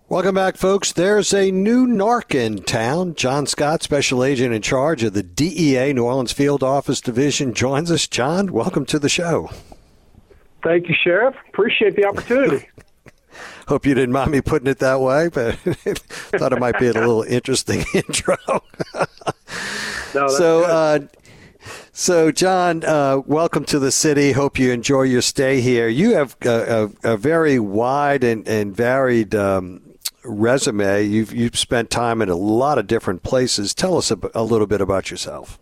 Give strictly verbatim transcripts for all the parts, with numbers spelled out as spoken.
Welcome back, folks. There's a new narc in town. John Scott, special agent in charge of the D E A New Orleans Field Office Division, joins us. John, welcome to the show. Thank you, Sheriff. Appreciate the opportunity. Hope you didn't mind me putting it that way, but thought it might be a little interesting intro. No, that's so, good. uh, so John, uh, welcome to the city. Hope you enjoy your stay here. You have a, a, a very wide and, and varied um, resume. You've you've spent time in a lot of different places. Tell us a, a little bit about yourself.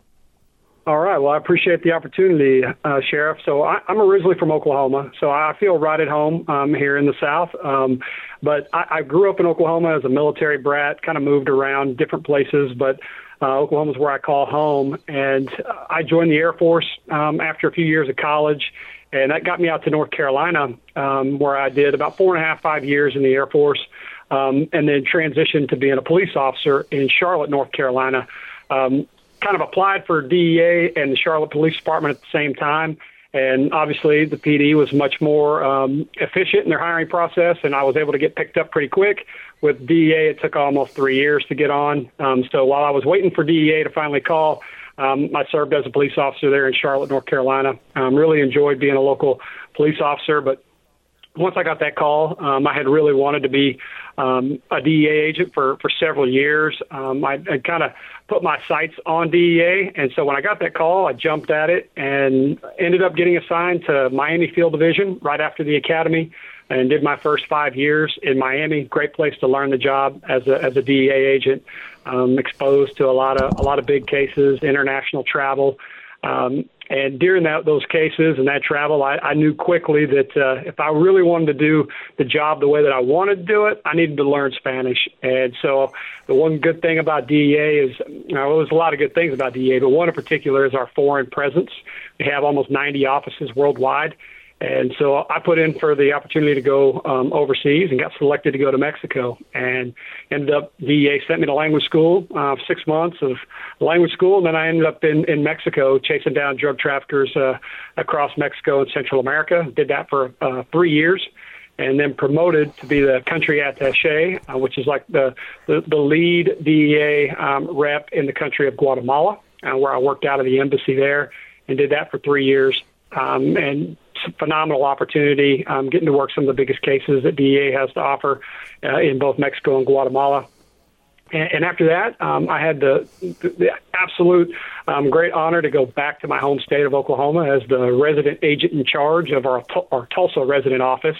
All right. Well, I appreciate the opportunity, uh, Sheriff. So I, I'm originally from Oklahoma, so I feel right at home um, here in the South. Um, but I, I grew up in Oklahoma as a military brat, kind of moved around different places, but uh, Oklahoma is where I call home. And I joined the Air Force um, after a few years of college, and that got me out to North Carolina, um, where I did about four and a half, five years in the Air Force. Um, and then transitioned to being a police officer in Charlotte, North Carolina. Um, kind of applied for D E A and the Charlotte Police Department at the same time. And obviously the P D was much more um, efficient in their hiring process, and I was able to get picked up pretty quick. With D E A, it took almost three years to get on. Um, so while I was waiting for D E A to finally call, um, I served as a police officer there in Charlotte, North Carolina. Um, really enjoyed being a local police officer, but once I got that call, um, I had really wanted to be um, a D E A agent for, for several years. Um, I, I kind of put my sights on D E A, and so when I got that call, I jumped at it and ended up getting assigned to Miami Field Division right after the academy, and did my first five years in Miami. Great place to learn the job as a as a D E A agent. Um, exposed to a lot of a lot of big cases, international travel. Um, And during that, those cases and that travel, I, I knew quickly that uh, if I really wanted to do the job the way that I wanted to do it, I needed to learn Spanish. And so the one good thing about D E A is, you know, there's a lot of good things about D E A, but one in particular is our foreign presence. We have almost ninety offices worldwide. And so I put in for the opportunity to go um, overseas and got selected to go to Mexico, and ended up, D E A sent me to language school, uh, six months of language school. And then I ended up in, in Mexico chasing down drug traffickers uh, across Mexico and Central America. Did that for uh, three years and then promoted to be the country attaché, uh, which is like the, the, the lead D E A um, rep in the country of Guatemala, uh, where I worked out of the embassy there and did that for three years. Um, and phenomenal opportunity, um, getting to work some of the biggest cases that D E A has to offer uh, in both Mexico and Guatemala. And, and after that, um, I had the, the absolute um, great honor to go back to my home state of Oklahoma as the resident agent in charge of our, our Tulsa resident office.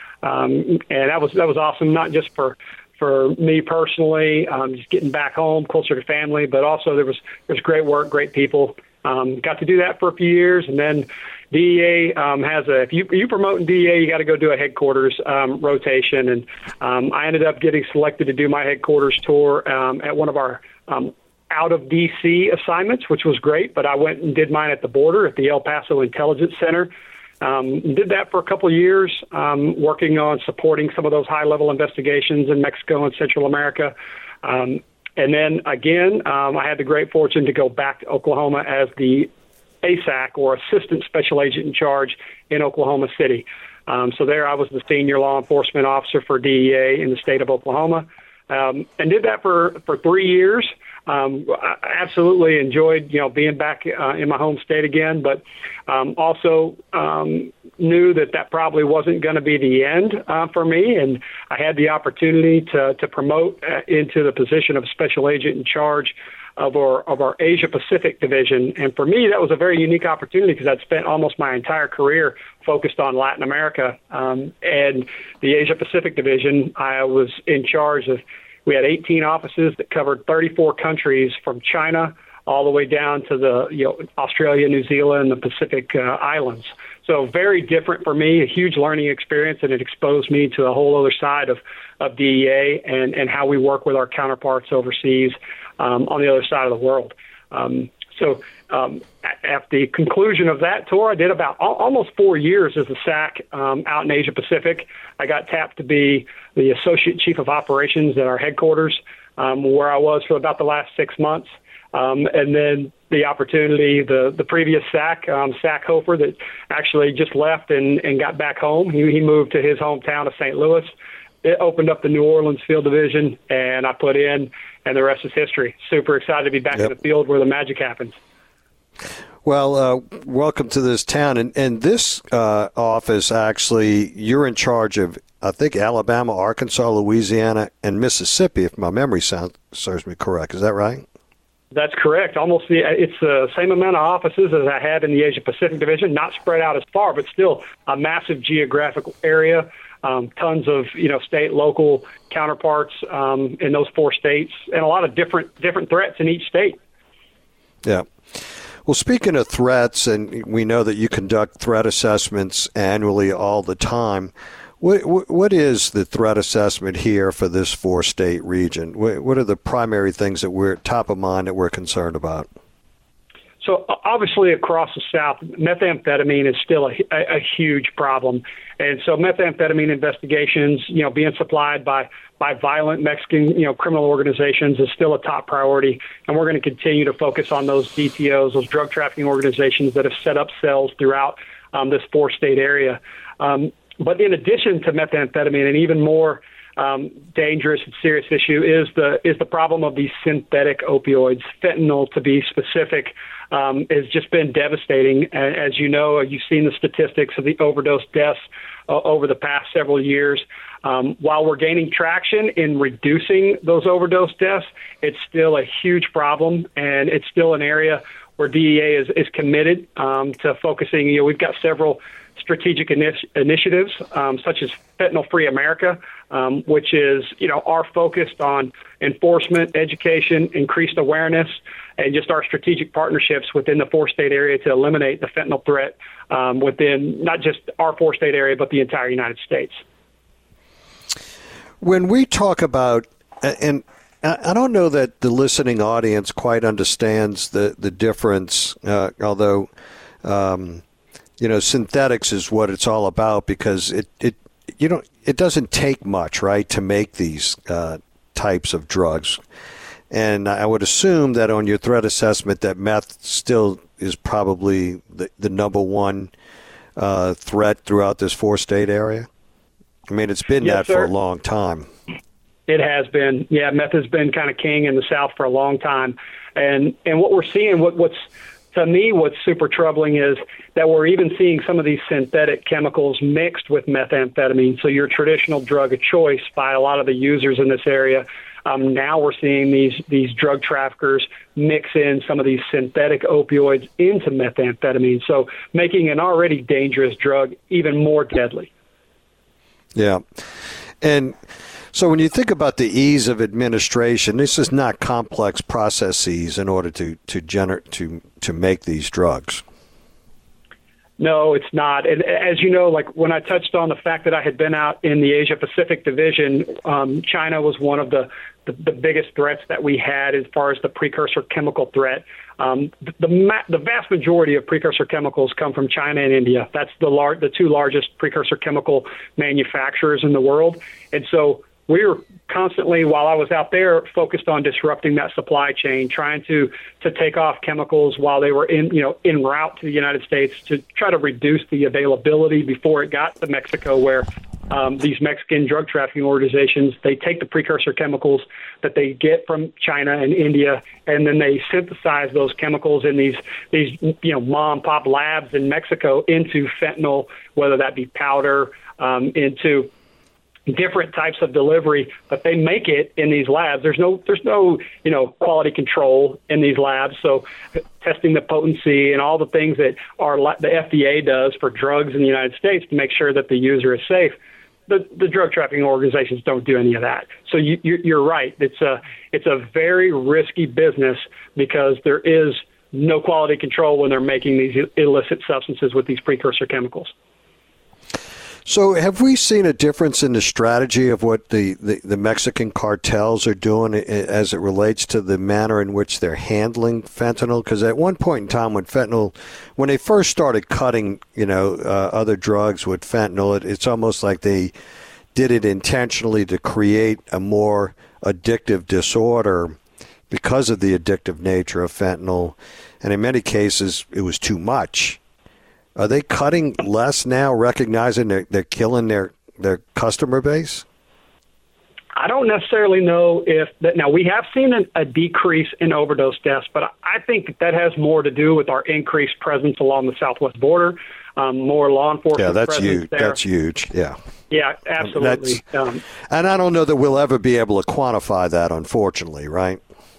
Um, and that was that was awesome, not just for for me personally, um, just getting back home, closer to family, but also there was there was great work, great people. Um, got to do that for a few years, and then D E A um, has a, if you, you promote in D E A, you got to go do a headquarters um, rotation. And um, I ended up getting selected to do my headquarters tour um, at one of our um, out of D C assignments, which was great. But I went and did mine at the border at the El Paso Intelligence Center. Um, did that for a couple of years, um, working on supporting some of those high-level investigations in Mexico and Central America. Um, and then again, um, I had the great fortune to go back to Oklahoma as the A S A C, or Assistant Special Agent in Charge, in Oklahoma City. Um, so there I was the Senior Law Enforcement Officer for D E A in the state of Oklahoma, um, and did that for, for three years. Um, I absolutely enjoyed, you know, being back uh, in my home state again, but um, also um, knew that that probably wasn't going to be the end uh, for me, and I had the opportunity to, to promote uh, into the position of Special Agent in Charge of our of our Asia Pacific division. And for me, that was a very unique opportunity because I'd spent almost my entire career focused on Latin America. Um, and the Asia Pacific division, I was in charge of, we had eighteen offices that covered thirty-four countries from China all the way down to the, you know, Australia, New Zealand, the Pacific uh, Islands. So very different for me, a huge learning experience, and it exposed me to a whole other side of, of D E A and, and how we work with our counterparts overseas um, on the other side of the world. Um, so um, at the conclusion of that tour, I did about al- almost four years as a S A C um, out in Asia Pacific. I got tapped to be the Associate Chief of Operations at our headquarters, um, where I was for about the last six months. Um, and then the opportunity, the, the previous S A C, um, S A C Hofer, that actually just left and, and got back home. He, he moved to his hometown of Saint Louis. it opened up the New Orleans field division, and I put in, and the rest is history. Super excited to be back yep. in the field where the magic happens. Well, uh, welcome to this town. And, and this uh, office, actually, you're in charge of, I think, Alabama, Arkansas, Louisiana, and Mississippi, if my memory sounds, serves me correct. Is that right? That's correct. Almost the, it's the same amount of offices as I had in the Asia-Pacific division, not spread out as far, but still a massive geographic area. Um, tons of, you know, state, local counterparts um, in those four states, and a lot of different different threats in each state. Yeah. Well, speaking of threats, and we know that you conduct threat assessments annually all the time, what, what is the threat assessment here for this four-state region? What are the primary things that we're top of mind that we're concerned about? So obviously across the South, methamphetamine is still a, a, a huge problem. And so methamphetamine investigations, you know, being supplied by, by violent Mexican, you know, criminal organizations is still a top priority. And we're going to continue to focus on those D T Os, those drug trafficking organizations that have set up cells throughout um, this four-state area. Um, but in addition to methamphetamine, and even more Um, dangerous and serious issue is the is the problem of these synthetic opioids. Fentanyl, to be specific, um, has just been devastating. As you know, you've seen the statistics of the overdose deaths uh, over the past several years. Um, while we're gaining traction in reducing those overdose deaths, it's still a huge problem, and it's still an area where D E A is, is committed um, to focusing. You know, we've got several strategic initi- initiatives, um, such as Fentanyl Free America, um, which is, you know, our focused on enforcement, education, increased awareness, and just our strategic partnerships within the four-state area to eliminate the fentanyl threat um, within not just our four-state area, but the entire United States. When we talk about, and I don't know that the listening audience quite understands the, the difference, uh, although, um, you know, synthetics is what it's all about, because it, it you know, it doesn't take much, right, to make these uh, types of drugs. And I would assume that on your threat assessment that meth still is probably the, the number one uh, threat throughout this four-state area. I mean, it's been yes, that sir. for a long time. It has been. Yeah, meth has been kind of king in the South for a long time. And and what we're seeing, what what's to me, what's super troubling is that we're even seeing some of these synthetic chemicals mixed with methamphetamine. So your traditional drug of choice by a lot of the users in this area. Um, now we're seeing these these drug traffickers mix in some of these synthetic opioids into methamphetamine, so making an already dangerous drug even more deadly. Yeah. And so when you think about the ease of administration, this is not complex processes in order to to generate to to make these drugs. No, it's not. And as you know, like when I touched on the fact that I had been out in the Asia Pacific division, um, China was one of the, the, the biggest threats that we had as far as the precursor chemical threat. Um, the, the, ma- the vast majority of precursor chemicals come from China and India. That's the lar- the two largest precursor chemical manufacturers in the world. And so we were constantly, while I was out there, focused on disrupting that supply chain, trying to to take off chemicals while they were in, you know, en route to the United States to try to reduce the availability before it got to Mexico, where um, these Mexican drug trafficking organizations, they take the precursor chemicals that they get from China and India, and then they synthesize those chemicals in these these you know mom and pop labs in Mexico into fentanyl, whether that be powder, um, into different types of delivery, but they make it in these labs. There's no, there's no, you know, quality control in these labs. So testing the potency and all the things that are the F D A does for drugs in the United States to make sure that the user is safe. The, the drug trafficking organizations don't do any of that. So you, you're right. It's a, it's a very risky business because there is no quality control when they're making these illicit substances with these precursor chemicals. So have we seen a difference in the strategy of what the, the, the Mexican cartels are doing as it relates to the manner in which they're handling fentanyl? Because at one point in time when fentanyl, when they first started cutting, you know, uh, other drugs with fentanyl, it, it's almost like they did it intentionally to create a more addictive disorder because of the addictive nature of fentanyl. And in many cases, it was too much. Are they cutting less now, recognizing they're, they're killing their, their customer base? I don't necessarily know if that. Now, we have seen a, a decrease in overdose deaths, but I think that, that has more to do with our increased presence along the southwest border, um, more law enforcement. Yeah, that's presence huge. there. That's huge. Yeah. Yeah, absolutely. Um, and I don't know that we'll ever be able to quantify that, unfortunately, right?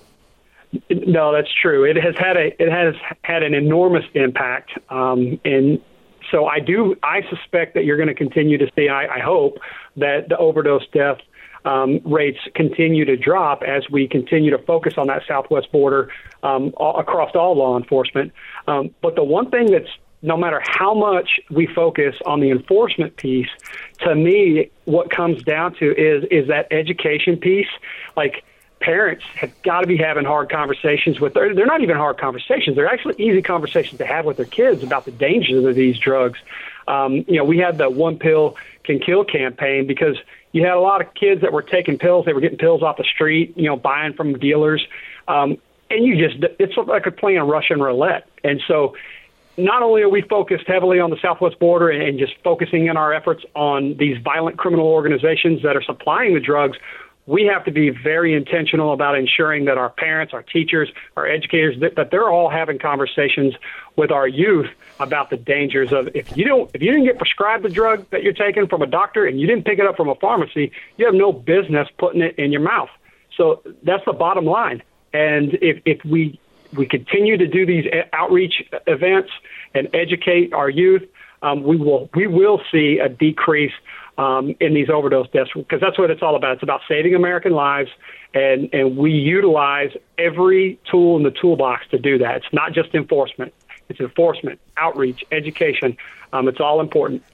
No, that's true. It has had a it has had an enormous impact, um, and so I do. I suspect that you're going to continue to see. I, I hope that the overdose death um, rates continue to drop as we continue to focus on that southwest border um, all, across all law enforcement. Um, but the one thing that's no matter how much we focus on the enforcement piece, to me, what comes down to is is that education piece. Like, parents have got to be having hard conversations with their, they're not even hard conversations. They're actually easy conversations to have with their kids about the dangers of these drugs. Um, you know, we had the one pill can kill campaign because you had a lot of kids that were taking pills. They were getting pills off the street, you know, buying from dealers. Um, and you just, it's like playing Russian roulette. And so not only are we focused heavily on the southwest border and, and just focusing in our efforts on these violent criminal organizations that are supplying the drugs, we have to be very intentional about ensuring that our parents, our teachers, our educators, that, that they're all having conversations with our youth about the dangers of if you don't if you didn't get prescribed the drug that you're taking from a doctor and you didn't pick it up from a pharmacy, you have no business putting it in your mouth. So that's the bottom line. And if, if we we continue to do these outreach events and educate our youth, um, we will we will see a decrease Um, in these overdose deaths, because that's what it's all about. It's about saving American lives, and, and we utilize every tool in the toolbox to do that. It's not just enforcement. It's enforcement, outreach, education. Um, it's all important.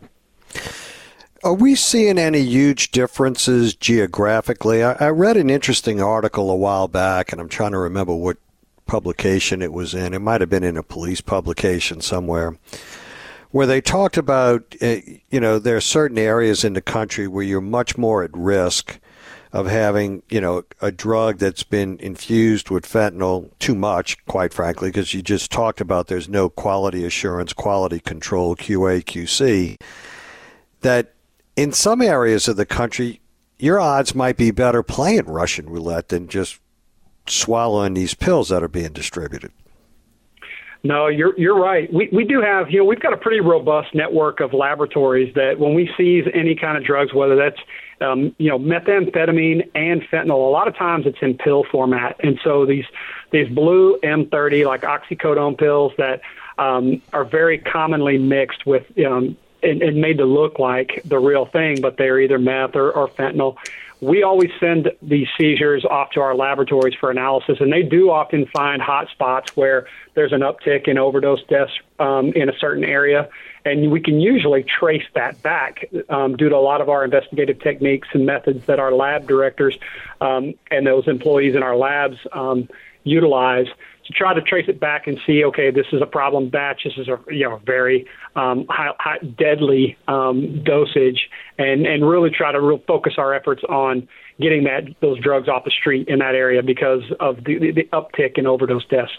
Are we seeing any huge differences geographically? I, I read an interesting article a while back, and I'm trying to remember what publication it was in. It might have been in a police publication somewhere, where they talked about, uh, you know, there are certain areas in the country where you're much more at risk of having, you know, a drug that's been infused with fentanyl too much, quite frankly, because you just talked about there's no quality assurance, quality control, Q A, Q C, that in some areas of the country, your odds might be better playing Russian roulette than just swallowing these pills that are being distributed. No, you're you're right. We we do have, you know, we've got a pretty robust network of laboratories that when we seize any kind of drugs, whether that's, um, you know, methamphetamine and fentanyl, a lot of times it's in pill format. And so these these blue M thirty, like oxycodone pills that um, are very commonly mixed with um, and, and made to look like the real thing, but they're either meth or, or fentanyl. We always send these seizures off to our laboratories for analysis, and they do often find hot spots where there's an uptick in overdose deaths um, in a certain area, and we can usually trace that back um, due to a lot of our investigative techniques and methods that our lab directors um, and those employees in our labs um, utilize to try to trace it back and see, okay, this is a problem batch, this is a you know very um, high, high, deadly um, dosage, and, and really try to real focus our efforts on getting that those drugs off the street in that area because of the, the, the uptick in overdose deaths.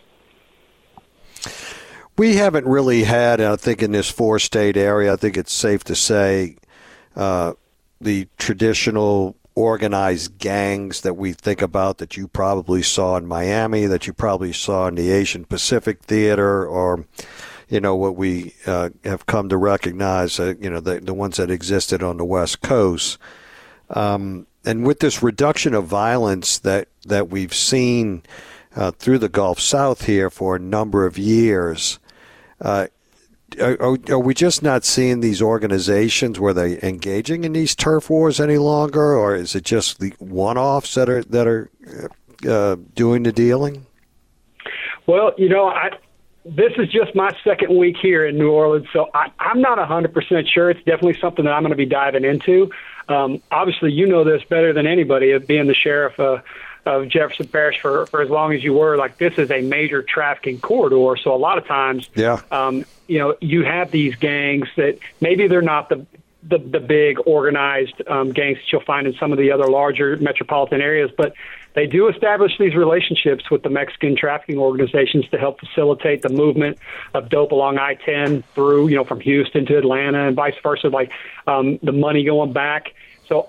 We haven't really had, I think, in this four-state area, I think it's safe to say, uh, the traditional organized gangs that we think about that you probably saw in Miami, that you probably saw in the Asian Pacific Theater, or, you know, what we uh, have come to recognize, uh, you know, the, the ones that existed on the West Coast. Um, and with this reduction of violence that, that we've seen uh, through the Gulf South here for a number of years, uh, Are, are we just not seeing these organizations where they're engaging in these turf wars any longer, or is it just the one-offs that are that are uh, doing the dealing? Well, you know, I, this is just my second week here in New Orleans, so I, I'm not one hundred percent sure. It's definitely something that I'm going to be diving into. Um, obviously, you know this better than anybody, of being the sheriff uh, of Jefferson Parish for, for as long as you were. Like, this is a major trafficking corridor, so a lot of times, yeah. um, you know, you have these gangs that maybe they're not the the, the big organized um, gangs that you'll find in some of the other larger metropolitan areas, but they do establish these relationships with the Mexican trafficking organizations to help facilitate the movement of dope along I ten through, you know, from Houston to Atlanta and vice versa, like um, the money going back. So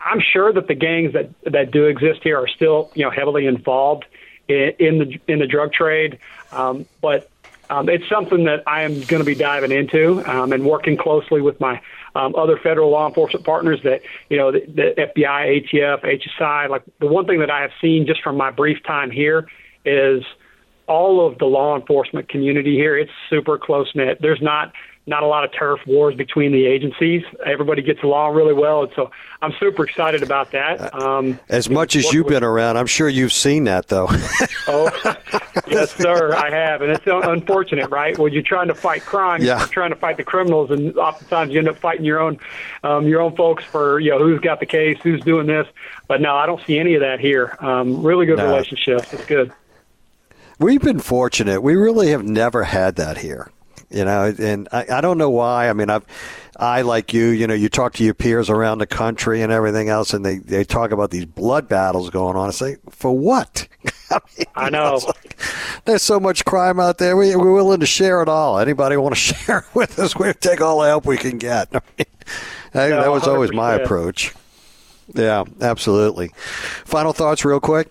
I'm sure that the gangs that, that do exist here are still, you know, heavily involved in, in the in the drug trade. Um, but um, it's something that I am going to be diving into um, and working closely with my um, other federal law enforcement partners that, you know, the, the F B I, A T F, H S I. Like the one thing that I have seen just from my brief time here is all of the law enforcement community here. It's super close knit. There's not not a lot of turf wars between the agencies. Everybody gets along really well, and so I'm super excited about that. Um, as much as you've been around, I'm sure you've seen that, though. Oh, yes, sir, I have, and it's unfortunate, right? When you're trying to fight crime, yeah. you're trying to fight the criminals, and oftentimes you end up fighting your own, um, your own folks for, you know, who's got the case, who's doing this. But no, I don't see any of that here. Um, really good no. relationships. It's good. We've been fortunate. We really have never had that here. You know, and I, I don't know why. I mean, I've, I, like you, you know, you talk to your peers around the country and everything else, and they, they talk about these blood battles going on. I say, for what? I, mean, I know. know like, there's so much crime out there. We, we're willing to share it all. Anybody want to share it with us? We'll take all the help we can get. I mean, that, no, that was always one hundred percent. my approach. Yeah, absolutely. Final thoughts real quick?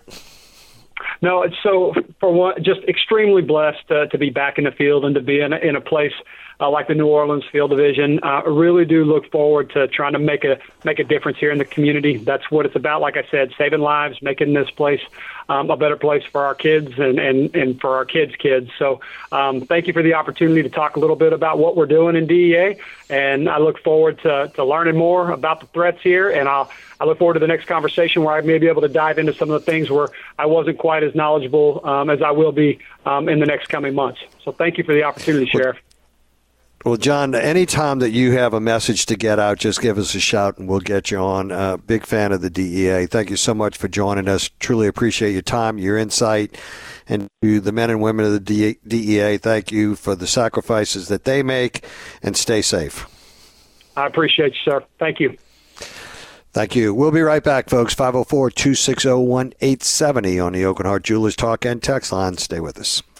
No, it's so for one, just extremely blessed uh, to be back in the field and to be in a, in a place uh, like the New Orleans Field Division. Uh, I really do look forward to trying to make a make a difference here in the community. That's what it's about. Like I said, saving lives, making this place um, a better place for our kids and, and, and for our kids' kids. So um, thank you for the opportunity to talk a little bit about what we're doing in D E A, and I look forward to, to learning more about the threats here, and I'll I look forward to the next conversation where I may be able to dive into some of the things where I wasn't quite as knowledgeable um, as I will be um, in the next coming months. So thank you for the opportunity, Sheriff. Well, John, anytime that you have a message to get out, just give us a shout and we'll get you on. Uh, big fan of the D E A. Thank you so much for joining us. Truly appreciate your time, your insight. And to the men and women of the D E A, thank you for the sacrifices that they make, and stay safe. I appreciate you, sir. Thank you. Thank you. We'll be right back, folks. five oh four, two six oh, one eight seven oh on the Aucoin Hart Jewelers Talk and Text line. Stay with us.